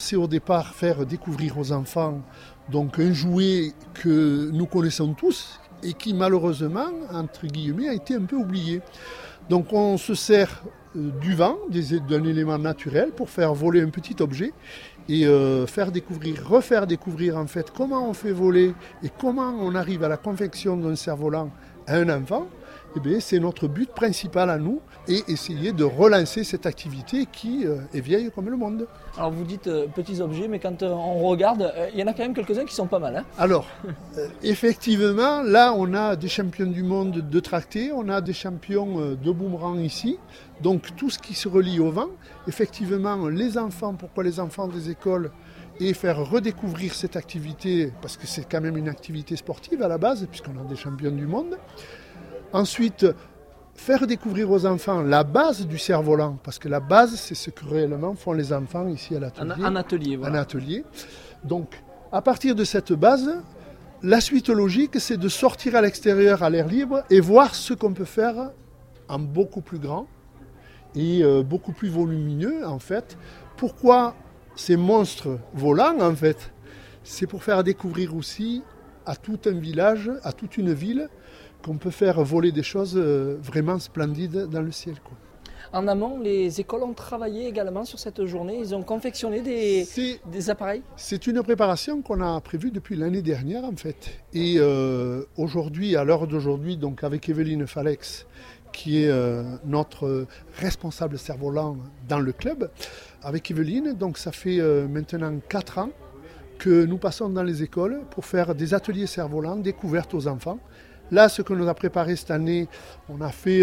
C'est au départ faire découvrir aux enfants donc un jouet que nous connaissons tous et qui malheureusement, entre guillemets, a été un peu oublié. Donc on se sert du vent, d'un élément naturel, pour faire voler un petit objet et refaire découvrir en fait comment on fait voler et comment on arrive à la confection d'un cerf-volant à un enfant. Eh bien, c'est notre but principal à nous et essayer de relancer cette activité qui est vieille comme le monde. Alors vous dites petits objets, mais quand on regarde, il y en a quand même quelques-uns qui sont pas mal. Hein. Alors, effectivement, là on a des champions du monde de tracté, on a des champions de boomerang ici. Donc tout ce qui se relie au vent, effectivement les enfants, pourquoi les enfants des écoles et faire redécouvrir cette activité, parce que c'est quand même une activité sportive à la base, puisqu'on a des champions du monde. Ensuite, faire découvrir aux enfants la base du cerf-volant, parce que la base, c'est ce que réellement font les enfants ici à l'atelier. Un atelier, voilà. Un atelier. Donc, à partir de cette base, la suite logique, c'est de sortir à l'extérieur, à l'air libre, et voir ce qu'on peut faire en beaucoup plus grand et beaucoup plus volumineux, en fait. Pourquoi ces monstres volants, en fait? C'est pour faire découvrir aussi à tout un village, à toute une ville, qu'on peut faire voler des choses vraiment splendides dans le ciel, quoi. En amont, les écoles ont travaillé également sur cette journée. Ils ont confectionné des appareils. C'est une préparation qu'on a prévue depuis l'année dernière, en fait. Et aujourd'hui, à l'heure d'aujourd'hui, donc avec Evelyne Falex, qui est notre responsable cerf-volant dans le club, avec Evelyne, donc ça fait maintenant 4 ans que nous passons dans les écoles pour faire des ateliers cerf-volant, découvertes aux enfants. Là, ce que nous a préparé cette année, on a fait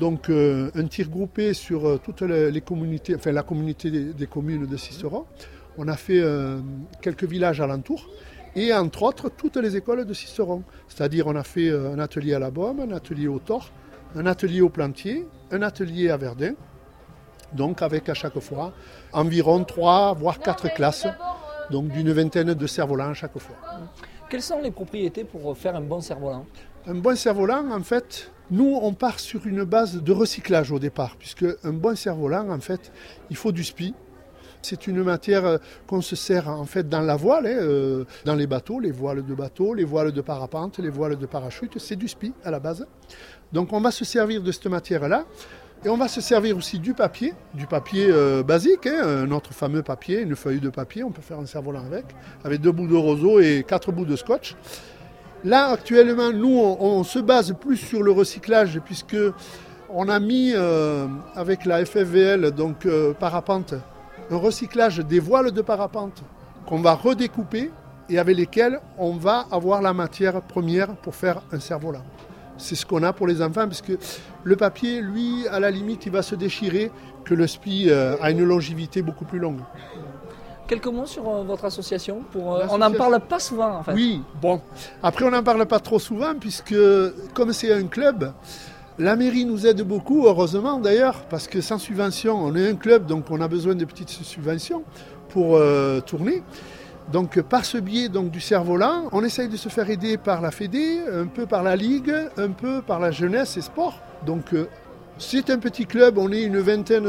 un tir groupé sur toutes les communautés, enfin la communauté des communes de Sisteron. On a fait quelques villages alentours et entre autres toutes les écoles de Sisteron. C'est-à-dire on a fait un atelier à la Baume, un atelier au Thor, un atelier au Plantier, un atelier à Verdun. Donc avec à chaque fois environ 3 voire 4 classes, donc d'une vingtaine de cerfs-volants à chaque fois. Quelles sont les propriétés pour faire un bon cerf-volant ? Un bon cerf-volant, en fait, nous, on part sur une base de recyclage au départ, puisque un bon cerf-volant, en fait, il faut du spi. C'est une matière qu'on se sert en fait dans la voile, dans les bateaux, les voiles de parapente, les voiles de parachute, c'est du spi à la base. Donc on va se servir de cette matière-là. Et on va se servir aussi du papier basique, notre fameux papier, une feuille de papier, on peut faire un cerf-volant avec 2 bouts de roseau et 4 bouts de scotch. Là, actuellement, nous, on se base plus sur le recyclage, puisque on a mis, avec la FFVL, donc parapente, un recyclage des voiles de parapente qu'on va redécouper et avec lesquelles on va avoir la matière première pour faire un cerf-volant. C'est ce qu'on a pour les enfants, parce que le papier, lui, à la limite, il va se déchirer, que le spi a une longévité beaucoup plus longue. Quelques mots sur votre association on n'en parle pas souvent, en fait. Oui, bon. Après, on n'en parle pas trop souvent, puisque comme c'est un club, la mairie nous aide beaucoup, heureusement d'ailleurs, parce que sans subvention, on est un club, donc on a besoin de petites subventions pour tourner. Donc par ce biais donc, du cerf-volant, on essaye de se faire aider par la Fédé, un peu par la Ligue, un peu par la jeunesse et sport. Donc c'est un petit club, on est une vingtaine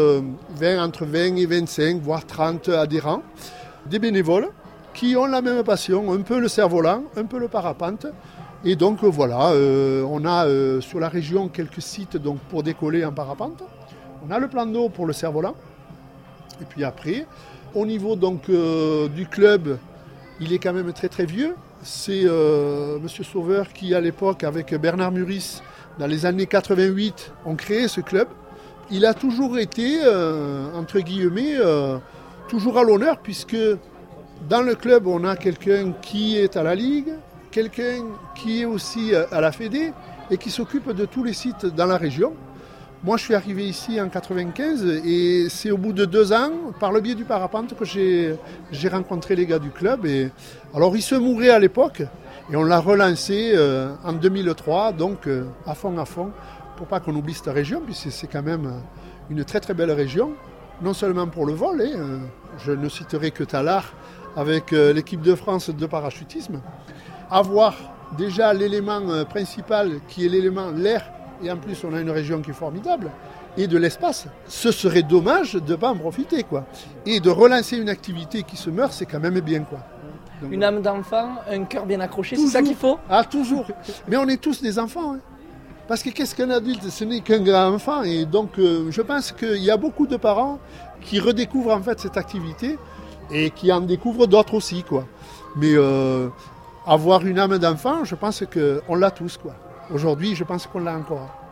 entre 20 et 25, voire 30 adhérents, des bénévoles qui ont la même passion, un peu le cerf-volant, un peu le parapente. Et donc voilà, on a sur la région quelques sites donc, pour décoller en parapente. On a le plan d'eau pour le cerf-volant. Et puis après, au niveau donc, du club, il est quand même très très vieux. C'est M. Sauveur qui, à l'époque, avec Bernard Muris, dans les années 88, ont créé ce club. Il a toujours été, entre guillemets, toujours à l'honneur, puisque dans le club, on a quelqu'un qui est à la Ligue, quelqu'un qui est aussi à la Fédé et qui s'occupe de tous les sites dans la région. Moi, je suis arrivé ici en 95 et c'est au bout de 2 ans, par le biais du parapente, que j'ai rencontré les gars du club. Et alors, ils se mouraient à l'époque et on l'a relancé en 2003, donc à fond, pour pas qu'on oublie cette région, puisque c'est quand même une très très belle région, non seulement pour le vol, je ne citerai que Tallard avec l'équipe de France de parachutisme, avoir déjà l'élément principal qui est l'élément l'air. Et en plus, on a une région qui est formidable. et de l'espace. Ce serait dommage de ne pas en profiter, quoi. Et de relancer une activité qui se meurt, c'est quand même bien, quoi. Donc, une âme d'enfant, un cœur bien accroché, c'est ça qu'il faut? Ah, toujours. Mais on est tous des enfants, hein. Parce que qu'est-ce qu'un adulte? Ce n'est qu'un grand enfant. Et donc, je pense qu'il y a beaucoup de parents qui redécouvrent en fait cette activité et qui en découvrent d'autres aussi, quoi. Mais avoir une âme d'enfant, je pense qu'on l'a tous, quoi. Aujourd'hui, je pense qu'on l'a encore.